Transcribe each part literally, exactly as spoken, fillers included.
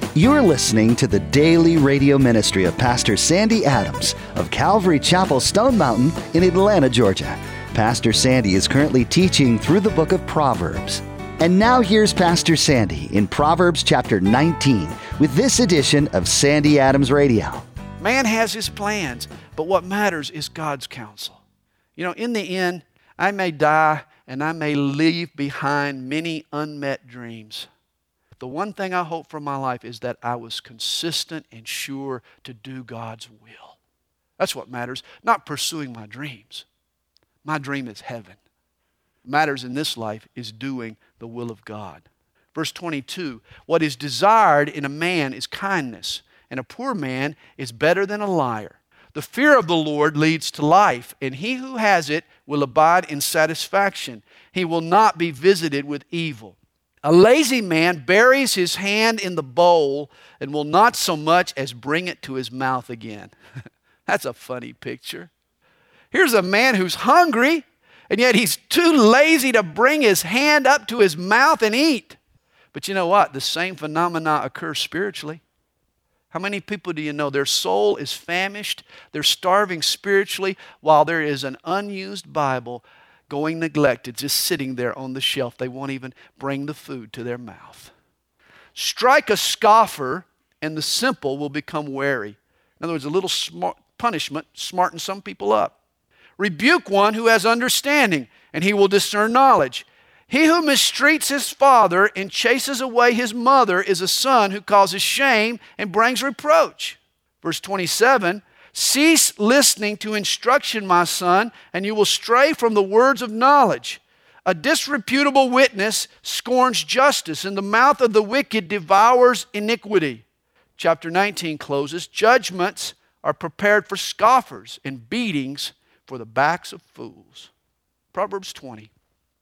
You're listening to the daily radio ministry of Pastor Sandy Adams of Calvary Chapel, Stone Mountain in Atlanta, Georgia. Pastor Sandy is currently teaching through the book of Proverbs. And now here's Pastor Sandy in Proverbs chapter nineteen with this edition of Sandy Adams Radio. Man has his plans, but what matters is God's counsel. You know, in the end, I may die and I may leave behind many unmet dreams. The one thing I hope for my life is that I was consistent and sure to do God's will. That's what matters, not pursuing my dreams. My dream is heaven. What matters in this life is doing the will of God. Verse twenty-two, what is desired in a man is kindness, and a poor man is better than a liar. The fear of the Lord leads to life, and he who has it will abide in satisfaction. He will not be visited with evil. A lazy man buries his hand in the bowl and will not so much as bring it to his mouth again. That's a funny picture. Here's a man who's hungry, and yet he's too lazy to bring his hand up to his mouth and eat. But you know what? The same phenomena occurs spiritually. How many people do you know their soul is famished, they're starving spiritually, while there is an unused Bible going neglected, just sitting there on the shelf. They won't even bring the food to their mouth. Strike a scoffer, and the simple will become wary. In other words, a little smart punishment smartens some people up. Rebuke one who has understanding, and he will discern knowledge. He who mistreats his father and chases away his mother is a son who causes shame and brings reproach. Verse twenty-seven, cease listening to instruction, my son, and you will stray from the words of knowledge. A disreputable witness scorns justice, and the mouth of the wicked devours iniquity. Chapter nineteen closes, judgments are prepared for scoffers, and beatings for the backs of fools. Proverbs twenty.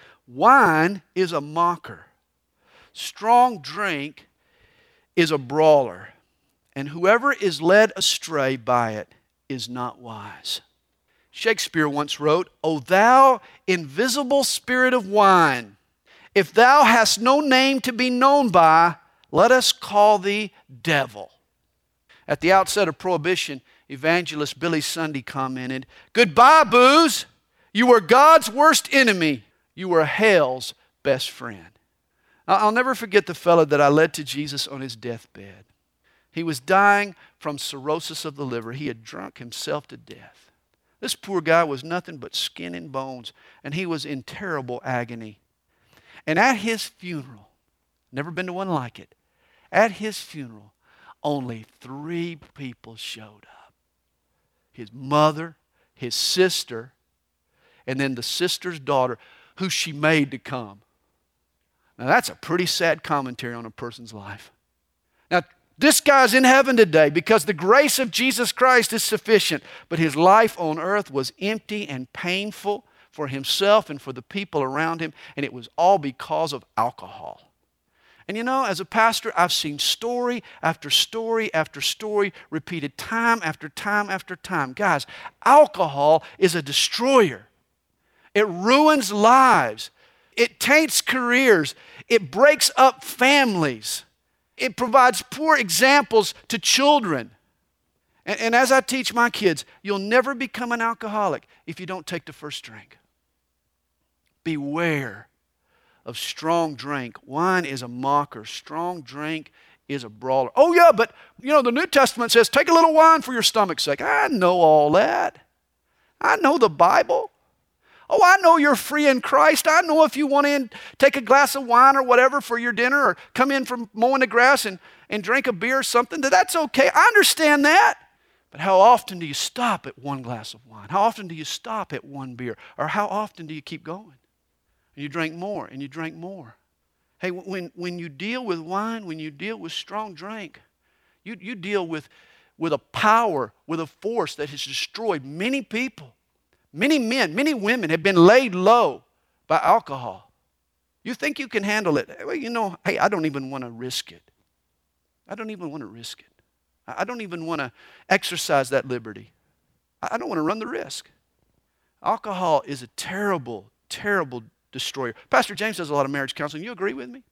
Wine is a mocker. Strong drink is a brawler, and whoever is led astray by it is not wise. Shakespeare once wrote, O thou invisible spirit of wine, if thou hast no name to be known by, let us call thee devil. At the outset of Prohibition, evangelist Billy Sunday commented, goodbye, booze. You were God's worst enemy. You were hell's best friend. I'll never forget the fellow that I led to Jesus on his deathbed. He was dying from cirrhosis of the liver. He had drunk himself to death. This poor guy was nothing but skin and bones, and he was in terrible agony. And at his funeral, never been to one like it, at his funeral, only three people showed up. His mother, his sister, and then the sister's daughter, who she made to come. Now that's a pretty sad commentary on a person's life. Now, this guy's in heaven today because the grace of Jesus Christ is sufficient, but his life on earth was empty and painful for himself and for the people around him, and it was all because of alcohol. And you know, as a pastor, I've seen story after story after story repeated time after time after time. Guys, alcohol is a destroyer. It ruins lives. It taints careers. It breaks up families. It provides poor examples to children. And, and as I teach my kids, you'll never become an alcoholic if you don't take the first drink. Beware of strong drink. Wine is a mocker. Strong drink is a brawler. Oh yeah, but you know, the New Testament says, take a little wine for your stomach's sake. I know all that. I know the Bible. Oh, I know you're free in Christ. I know if you want to take a glass of wine or whatever for your dinner, or come in from mowing the grass and, and drink a beer or something, that's okay. I understand that. But how often do you stop at one glass of wine? How often do you stop at one beer? Or how often do you keep going? And you drink more and you drink more. Hey, when, when you deal with wine, when you deal with strong drink, you, you deal with, with a power, with a force that has destroyed many people. Many men, many women have been laid low by alcohol. You think you can handle it? Well, you know, hey, I don't even want to risk it. I don't even want to risk it. I don't even want to exercise that liberty. I don't want to run the risk. Alcohol is a terrible, terrible destroyer. Pastor James does a lot of marriage counseling. You agree with me?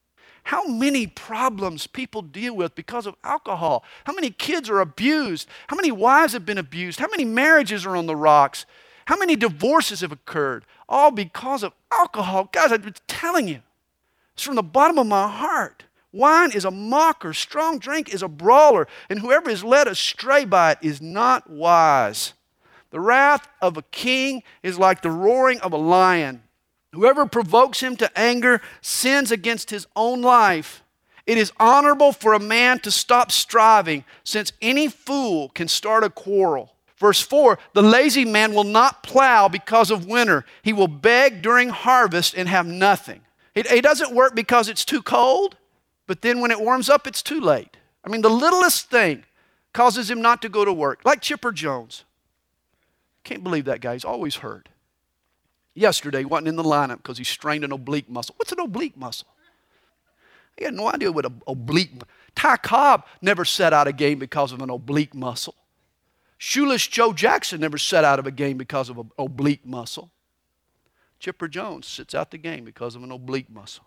how many problems people deal with because of alcohol. How many kids are abused. How many wives have been abused. How many marriages are on the rocks. How many divorces have occurred. All because of alcohol. Guys, I've been telling you. It's from the bottom of my heart. Wine is a mocker. Strong drink is a brawler. And whoever is led astray by it is not wise. The wrath of a king is like the roaring of a lion. Whoever provokes him to anger sins against his own life. It is honorable for a man to stop striving, since any fool can start a quarrel. Verse four, the lazy man will not plow because of winter. He will beg during harvest and have nothing. He, he doesn't work because it's too cold, but then when it warms up, it's too late. I mean, the littlest thing causes him not to go to work, like Chipper Jones. Can't believe that guy. He's always hurt. Yesterday, he wasn't in the lineup because he strained an oblique muscle. What's an oblique muscle? He had no idea what an oblique muscle. Ty Cobb never sat out a game because of an oblique muscle. Shoeless Joe Jackson never sat out of a game because of an oblique muscle. Chipper Jones sits out the game because of an oblique muscle.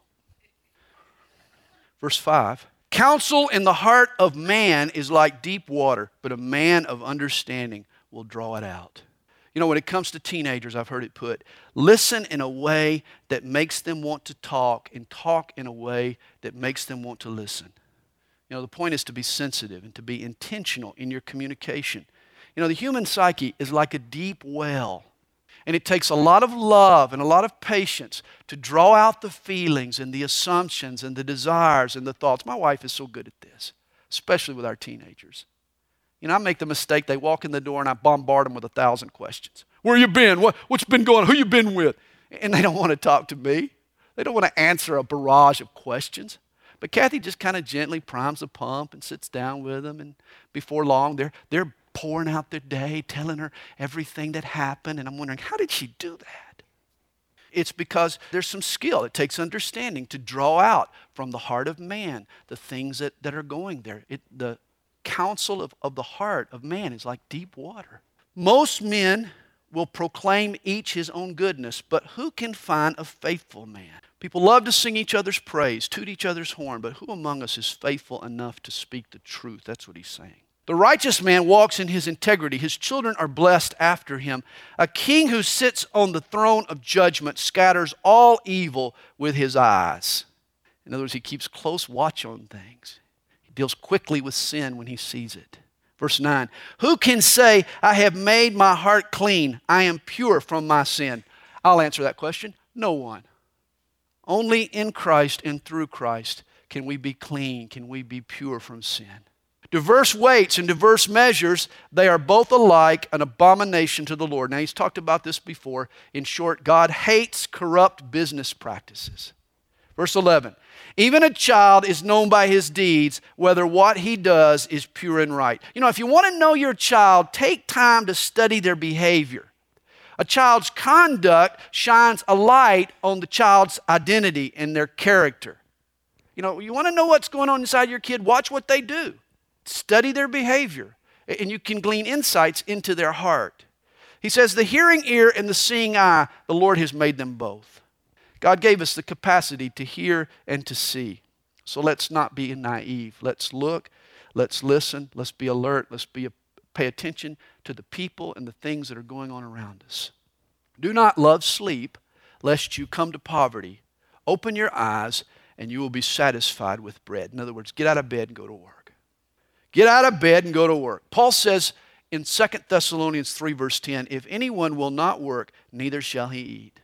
Verse five, counsel in the heart of man is like deep water, but a man of understanding will draw it out. You know, when it comes to teenagers, I've heard it put, listen in a way that makes them want to talk and talk in a way that makes them want to listen. You know, the point is to be sensitive and to be intentional in your communication. You know, the human psyche is like a deep well, and it takes a lot of love and a lot of patience to draw out the feelings and the assumptions and the desires and the thoughts. My wife is so good at this, especially with our teenagers. You know, I make the mistake, they walk in the door and I bombard them with a thousand questions. Where you been? What, what's been going on? Who you been with? And they don't want to talk to me. They don't want to answer a barrage of questions. But Kathy just kind of gently primes the pump and sits down with them. And before long, they're, they're pouring out their day, telling her everything that happened. And I'm wondering, how did she do that? It's because there's some skill. It takes understanding to draw out from the heart of man the things that, that are going there. It, the counsel of, of the heart of man is like deep water. Most men will proclaim each his own goodness, but who can find a faithful man? People love to sing each other's praise, toot each other's horn, but who among us is faithful enough to speak the truth? That's what he's saying. The righteous man walks in his integrity. His children are blessed after him. A king who sits on the throne of judgment scatters all evil with his eyes. In other words, he keeps close watch on things. He deals quickly with sin when he sees it. Verse nine, who can say, I have made my heart clean, I am pure from my sin? I'll answer that question. No one. Only in Christ and through Christ can we be clean, can we be pure from sin. Diverse weights and diverse measures, they are both alike an abomination to the Lord. Now, he's talked about this before. In short, God hates corrupt business practices. Verse eleven, even a child is known by his deeds, whether what he does is pure and right. You know, if you want to know your child, take time to study their behavior. A child's conduct shines a light on the child's identity and their character. You know, you want to know what's going on inside your kid, watch what they do. Study their behavior, and you can glean insights into their heart. He says, the hearing ear and the seeing eye, the Lord has made them both. God gave us the capacity to hear and to see. So let's not be naive. Let's look, let's listen, let's be alert, let's be pay attention to the people and the things that are going on around us. Do not love sleep, lest you come to poverty. Open your eyes, and you will be satisfied with bread. In other words, get out of bed and go to work. Get out of bed and go to work. Paul says in Second Thessalonians three, verse ten, if anyone will not work, neither shall he eat.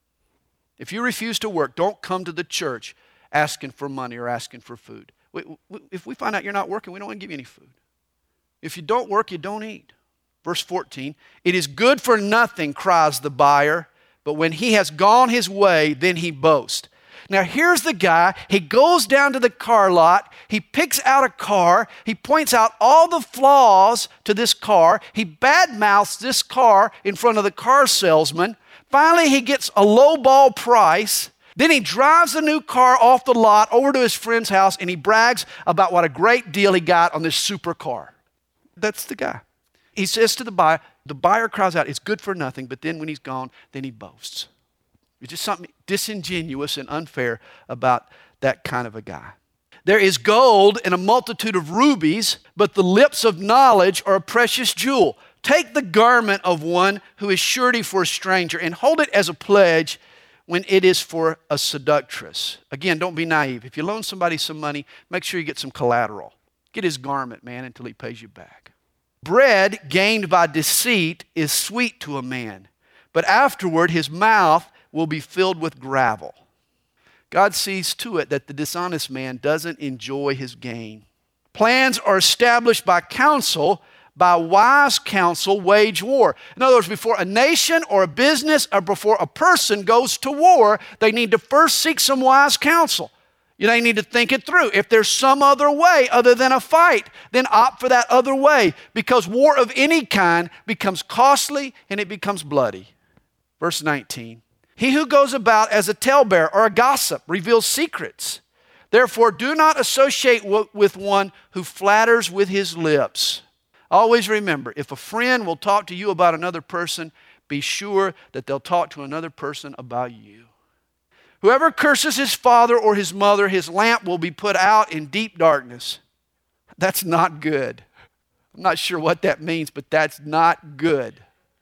If you refuse to work, don't come to the church asking for money or asking for food. If we find out you're not working, we don't want to give you any food. If you don't work, you don't eat. Verse fourteen, it is good for nothing, cries the buyer, but when he has gone his way, then he boasts. Now here's the guy, he goes down to the car lot, he picks out a car, he points out all the flaws to this car, he badmouths this car in front of the car salesman. Finally he gets a lowball price, then he drives the new car off the lot over to his friend's house and he brags about what a great deal he got on this super car. That's the guy. He says to the buyer, the buyer cries out, it's good for nothing, but then when he's gone, then he boasts. It's just something disingenuous and unfair about that kind of a guy. There is gold in a multitude of rubies, but the lips of knowledge are a precious jewel. Take the garment of one who is surety for a stranger and hold it as a pledge when it is for a seductress. Again, don't be naive. If you loan somebody some money, make sure you get some collateral. Get his garment, man, until he pays you back. Bread gained by deceit is sweet to a man, but afterward his mouth will be filled with gravel. God sees to it that the dishonest man doesn't enjoy his gain. Plans are established by counsel. By wise counsel, wage war. In other words, before a nation or a business or before a person goes to war, they need to first seek some wise counsel. You know, they need to think it through. If there's some other way other than a fight, then opt for that other way, because war of any kind becomes costly and it becomes bloody. Verse nineteen. He who goes about as a talebearer or a gossip reveals secrets. Therefore, do not associate w- with one who flatters with his lips. Always remember, if a friend will talk to you about another person, be sure that they'll talk to another person about you. Whoever curses his father or his mother, his lamp will be put out in deep darkness. That's not good. I'm not sure what that means, but that's not good.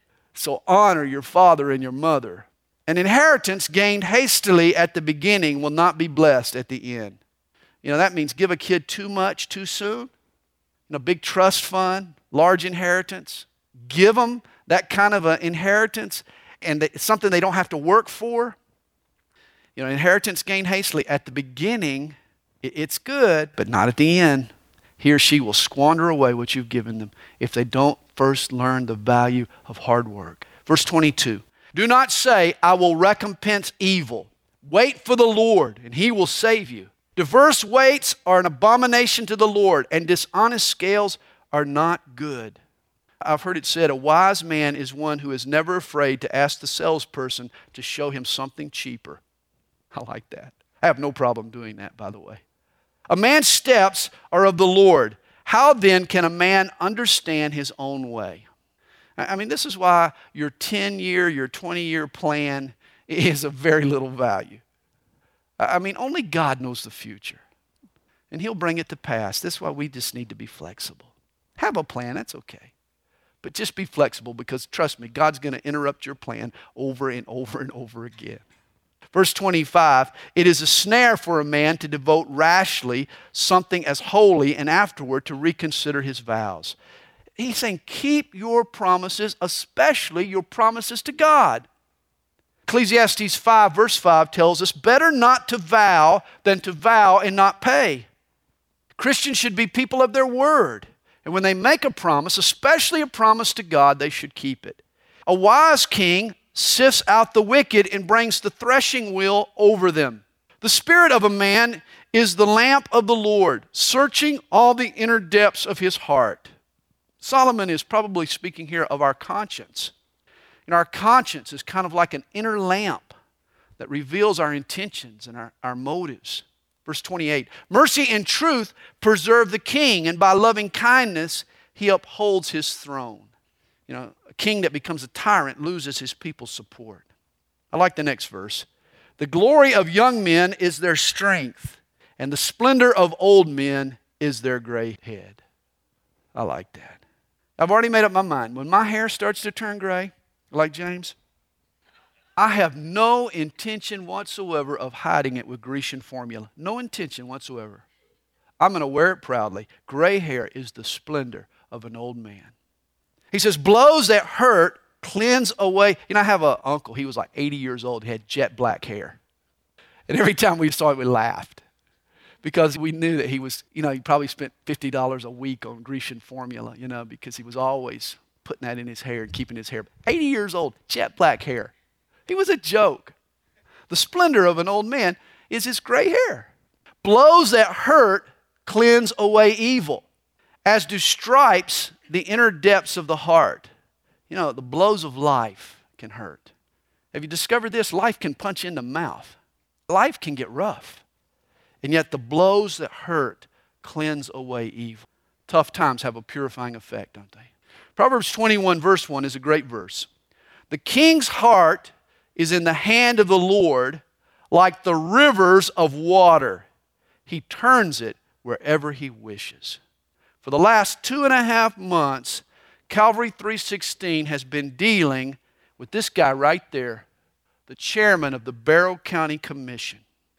So honor your father and your mother. An inheritance gained hastily at the beginning will not be blessed at the end. You know, that means give a kid too much too soon. You know, big trust fund, large inheritance. Give them that kind of an inheritance, and it's something they don't have to work for. You know, inheritance gained hastily. At the beginning, it's good, but not at the end. He or she will squander away what you've given them if they don't first learn the value of hard work. Verse twenty-two. Do not say, I will recompense evil. Wait for the Lord, and he will save you. Diverse weights are an abomination to the Lord, and dishonest scales are not good. I've heard it said, a wise man is one who is never afraid to ask the salesperson to show him something cheaper. I like that. I have no problem doing that, by the way. A man's steps are of the Lord. How then can a man understand his own way? I mean, this is why your ten-year, your twenty-year plan is of very little value. I mean, only God knows the future, and he'll bring it to pass. That's why we just need to be flexible. Have a plan, that's okay. But just be flexible, because trust me, God's going to interrupt your plan over and over and over again. Verse twenty-five, it is a snare for a man to devote rashly something as holy and afterward to reconsider his vows. He's saying, keep your promises, especially your promises to God. Ecclesiastes five, verse five tells us, better not to vow than to vow and not pay. Christians should be people of their word. And when they make a promise, especially a promise to God, they should keep it. A wise king sifts out the wicked and brings the threshing wheel over them. The spirit of a man is the lamp of the Lord, searching all the inner depths of his heart. Solomon is probably speaking here of our conscience. And our conscience is kind of like an inner lamp that reveals our intentions and our, our motives. Verse twenty-eight, mercy and truth preserve the king, and by loving kindness he upholds his throne. You know, a king that becomes a tyrant loses his people's support. I like the next verse. The glory of young men is their strength, and the splendor of old men is their gray head. I like that. I've already made up my mind. When my hair starts to turn gray, like James, I have no intention whatsoever of hiding it with Grecian formula. No intention whatsoever. I'm going to wear it proudly. Gray hair is the splendor of an old man. He says, blows that hurt cleanse away. You know, I have an uncle. He was like eighty years old. He had jet black hair. And every time we saw it, we laughed. Because we knew that he was, you know, he probably spent fifty dollars a week on Grecian formula, you know, because he was always putting that in his hair and keeping his hair. eighty years old, jet black hair. He was a joke. The splendor of an old man is his gray hair. Blows that hurt cleanse away evil, as do stripes the inner depths of the heart. You know, the blows of life can hurt. Have you discovered this? Life can punch in the mouth. Life can get rough. And yet the blows that hurt cleanse away evil. Tough times have a purifying effect, don't they? Proverbs twenty-one verse one is a great verse. The king's heart is in the hand of the Lord like the rivers of water. He turns it wherever He wishes. For the last two and a half months, Calvary three sixteen has been dealing with this guy right there, the chairman of the Barrow County Commission.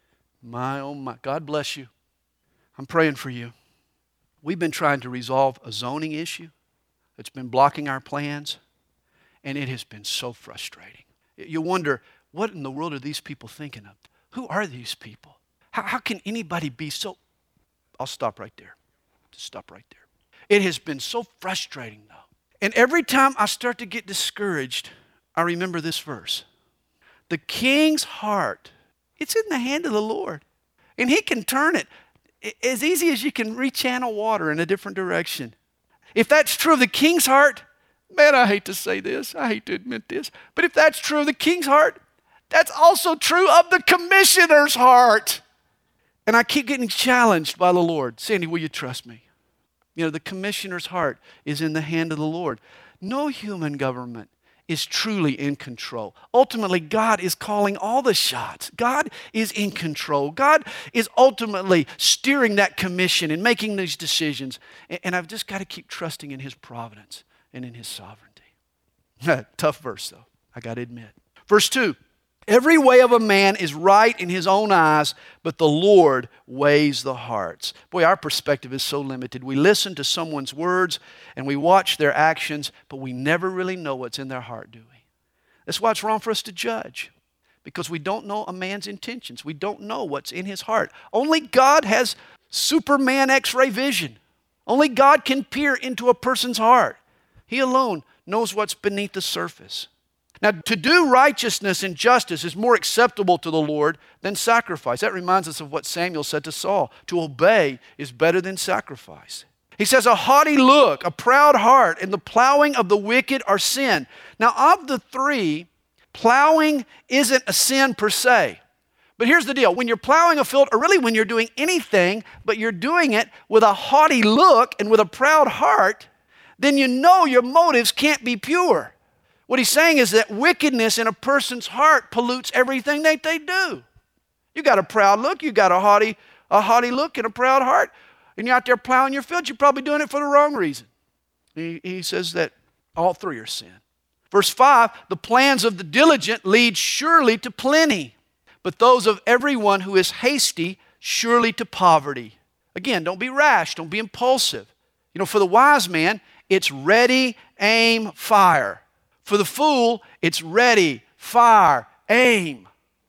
My, oh my, God bless you. I'm praying for you. We've been trying to resolve a zoning issue that's been blocking our plans, and it has been so frustrating. You wonder, what in the world are these people thinking of? Who are these people? How, how can anybody be so... I'll stop right there. Just stop right there. It has been so frustrating, though. And every time I start to get discouraged, I remember this verse. The king's heart, it's in the hand of the Lord. And He can turn it as easy as you can rechannel water in a different direction. If that's true of the king's heart, man, I hate to say this. I hate to admit this. But if that's true of the king's heart, that's also true of the commissioner's heart. And I keep getting challenged by the Lord. Sandy, will you trust me? You know, the commissioner's heart is in the hand of the Lord. No human government is truly in control. Ultimately, God is calling all the shots. God is in control. God is ultimately steering that commission and making these decisions. And I've just got to keep trusting in His providence and in His sovereignty. Tough verse, though, I got to admit. Verse two. Every way of a man is right in his own eyes, but the Lord weighs the hearts. Boy, our perspective is so limited. We listen to someone's words and we watch their actions, but we never really know what's in their heart, do we? That's why it's wrong for us to judge, because we don't know a man's intentions. We don't know what's in his heart. Only God has Superman X-ray vision. Only God can peer into a person's heart. He alone knows what's beneath the surface. Now, to do righteousness and justice is more acceptable to the Lord than sacrifice. That reminds us of what Samuel said to Saul. To obey is better than sacrifice. He says, a haughty look, a proud heart, and the plowing of the wicked are sin. Now, of the three, plowing isn't a sin per se. But here's the deal. When you're plowing a field, or really when you're doing anything, but you're doing it with a haughty look and with a proud heart, then you know your motives can't be pure. What he's saying is that wickedness in a person's heart pollutes everything that they do. You got a proud look, you got a haughty, a haughty look and a proud heart, and you're out there plowing your field, you're probably doing it for the wrong reason. He, he says that all three are sin. Verse five, the plans of the diligent lead surely to plenty, but those of everyone who is hasty surely to poverty. Again, don't be rash, don't be impulsive. You know, for the wise man, it's ready, aim, fire. For the fool, it's ready, fire, aim.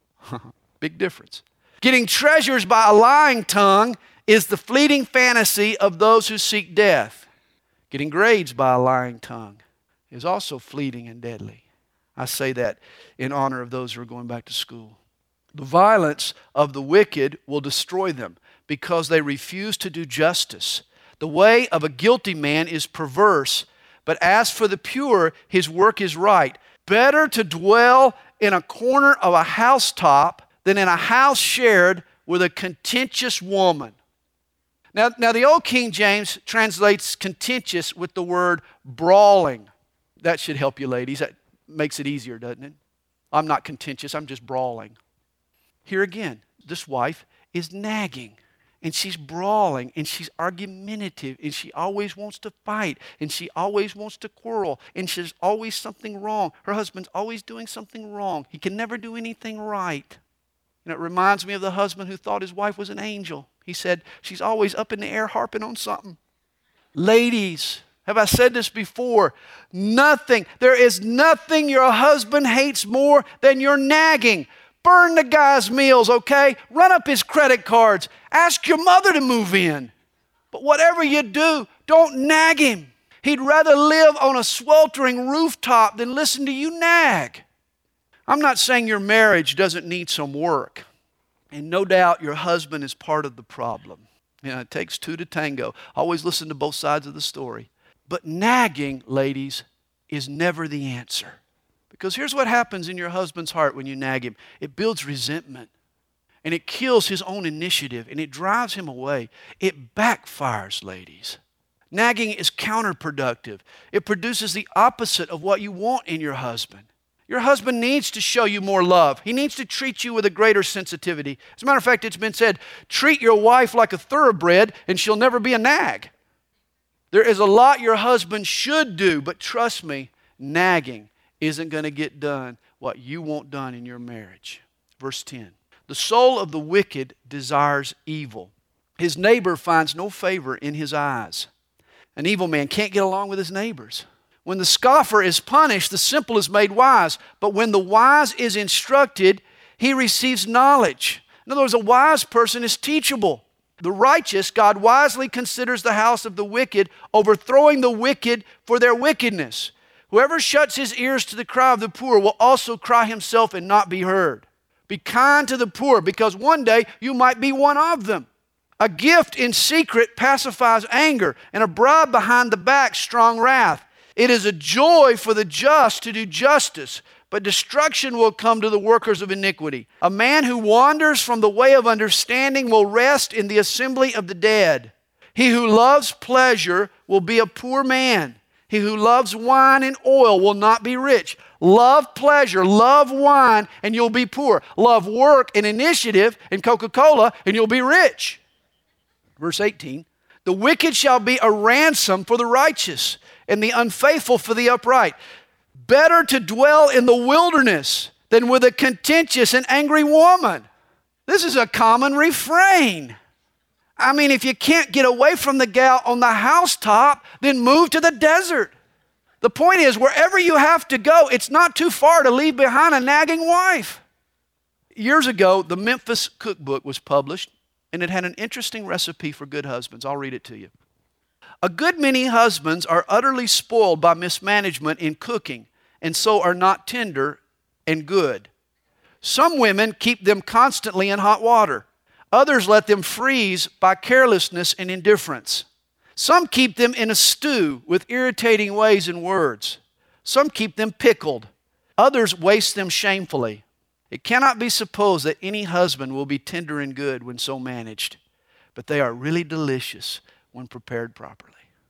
Big difference. Getting treasures by a lying tongue is the fleeting fantasy of those who seek death. Getting grades by a lying tongue is also fleeting and deadly. I say that in honor of those who are going back to school. The violence of the wicked will destroy them because they refuse to do justice. The way of a guilty man is perverse, but as for the pure, his work is right. Better to dwell in a corner of a housetop than in a house shared with a contentious woman. Now, now the old King James translates contentious with the word brawling. That should help you, ladies. That makes it easier, doesn't it? I'm not contentious, I'm just brawling. Here again, this wife is nagging. And she's brawling, and she's argumentative, and she always wants to fight, and she always wants to quarrel, and there's always something wrong. Her husband's always doing something wrong. He can never do anything right. And it reminds me of the husband who thought his wife was an angel. He said, she's always up in the air harping on something. Ladies, have I said this before? Nothing, there is nothing your husband hates more than your nagging. Burn the guy's meals, okay? Run up his credit cards. Ask your mother to move in. But whatever you do, don't nag him. He'd rather live on a sweltering rooftop than listen to you nag. I'm not saying your marriage doesn't need some work. And no doubt your husband is part of the problem. You know, it takes two to tango. Always listen to both sides of the story. But nagging, ladies, is never the answer. Because here's what happens in your husband's heart when you nag him. It builds resentment. And it kills his own initiative. And it drives him away. It backfires, ladies. Nagging is counterproductive. It produces the opposite of what you want in your husband. Your husband needs to show you more love. He needs to treat you with a greater sensitivity. As a matter of fact, it's been said, treat your wife like a thoroughbred and she'll never be a nag. There is a lot your husband should do, but trust me, nagging isn't going to get done what you want done in your marriage. Verse ten, the soul of the wicked desires evil. His neighbor finds no favor in his eyes. An evil man can't get along with his neighbors. When the scoffer is punished, the simple is made wise. But when the wise is instructed, he receives knowledge. In other words, a wise person is teachable. The righteous, God wisely considers the house of the wicked, overthrowing the wicked for their wickedness. Whoever shuts his ears to the cry of the poor will also cry himself and not be heard. Be kind to the poor, because one day you might be one of them. A gift in secret pacifies anger, and a bribe behind the back strong wrath. It is a joy for the just to do justice, but destruction will come to the workers of iniquity. A man who wanders from the way of understanding will rest in the assembly of the dead. He who loves pleasure will be a poor man. He who loves wine and oil will not be rich. Love pleasure, love wine, and you'll be poor. Love work and initiative and Coca-Cola, and you'll be rich. Verse eighteen, the wicked shall be a ransom for the righteous, and the unfaithful for the upright. Better to dwell in the wilderness than with a contentious and angry woman. This is a common refrain. I mean, if you can't get away from the gal on the housetop, then move to the desert. The point is, wherever you have to go, it's not too far to leave behind a nagging wife. Years ago, the Memphis Cookbook was published, and it had an interesting recipe for good husbands. I'll read it to you. A good many husbands are utterly spoiled by mismanagement in cooking, and so are not tender and good. Some women keep them constantly in hot water. Others let them freeze by carelessness and indifference. Some keep them in a stew with irritating ways and words. Some keep them pickled. Others waste them shamefully. It cannot be supposed that any husband will be tender and good when so managed, but they are really delicious when prepared properly.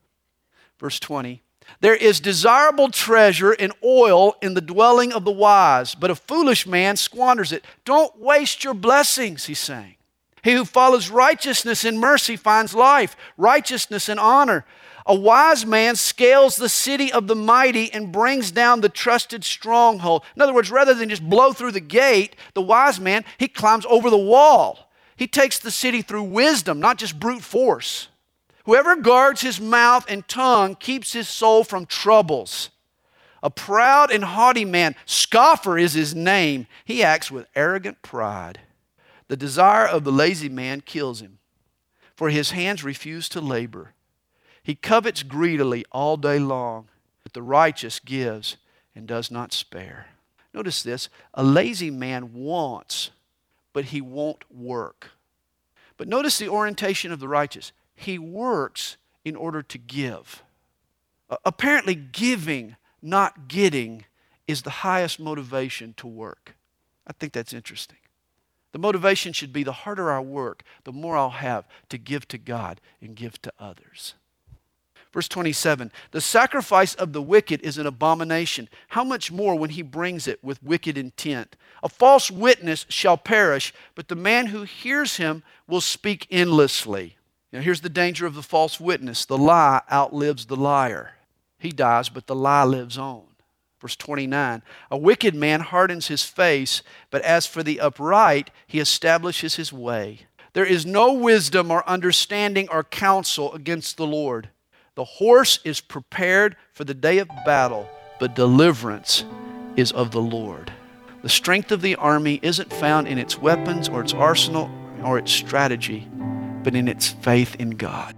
Verse twenty, there is desirable treasure and oil in the dwelling of the wise, but a foolish man squanders it. Don't waste your blessings, he's saying. He who follows righteousness and mercy finds life, righteousness and honor. A wise man scales the city of the mighty and brings down the trusted stronghold. In other words, rather than just blow through the gate, the wise man, he climbs over the wall. He takes the city through wisdom, not just brute force. Whoever guards his mouth and tongue keeps his soul from troubles. A proud and haughty man, scoffer is his name. He acts with arrogant pride. The desire of the lazy man kills him, for his hands refuse to labor. He covets greedily all day long, but the righteous gives and does not spare. Notice this, a lazy man wants, but he won't work. But notice the orientation of the righteous. He works in order to give. Uh, apparently giving, not getting, is the highest motivation to work. I think that's interesting. The motivation should be the harder I work, the more I'll have to give to God and give to others. Verse twenty-seven, the sacrifice of the wicked is an abomination. How much more when he brings it with wicked intent? A false witness shall perish, but the man who hears him will speak endlessly. Now here's the danger of the false witness. The lie outlives the liar. He dies, but the lie lives on. Verse twenty-nine, a wicked man hardens his face, but as for the upright, he establishes his way. There is no wisdom or understanding or counsel against the Lord. The horse is prepared for the day of battle, but deliverance is of the Lord. The strength of the army isn't found in its weapons or its arsenal or its strategy, but in its faith in God.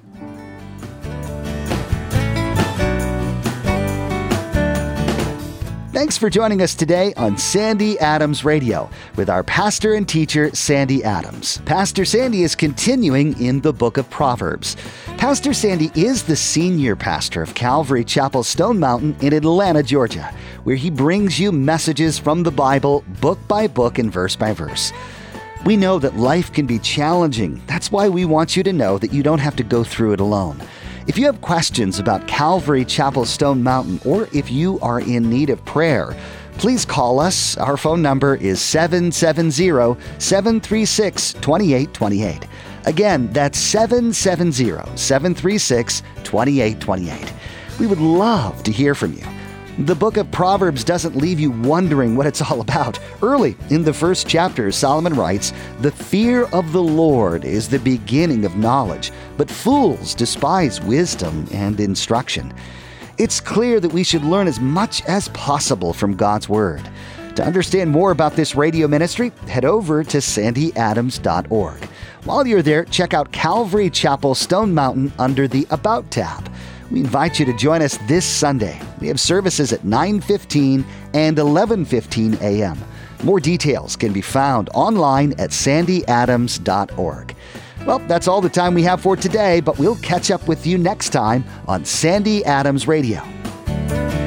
Thanks for joining us today on Sandy Adams Radio with our pastor and teacher, Sandy Adams. Pastor Sandy is continuing in the book of Proverbs. Pastor Sandy is the senior pastor of Calvary Chapel Stone Mountain in Atlanta, Georgia, where he brings you messages from the Bible, book by book and verse by verse. We know that life can be challenging. That's why we want you to know that you don't have to go through it alone. If you have questions about Calvary Chapel Stone Mountain, or if you are in need of prayer, please call us. Our phone number is seven seven zero, seven three six, two eight two eight. Again, that's seven seven zero, seven three six, two eight two eight. We would love to hear from you. The book of Proverbs doesn't leave you wondering what it's all about. Early in the first chapter, Solomon writes, "The fear of the Lord is the beginning of knowledge, but fools despise wisdom and instruction." It's clear that we should learn as much as possible from God's Word. To understand more about this radio ministry, head over to sandy adams dot org. While you're there, check out Calvary Chapel Stone Mountain under the About tab. We invite you to join us this Sunday. We have services at nine fifteen and eleven fifteen a.m. More details can be found online at sandy adams dot org. Well, that's all the time we have for today, but we'll catch up with you next time on Sandy Adams Radio.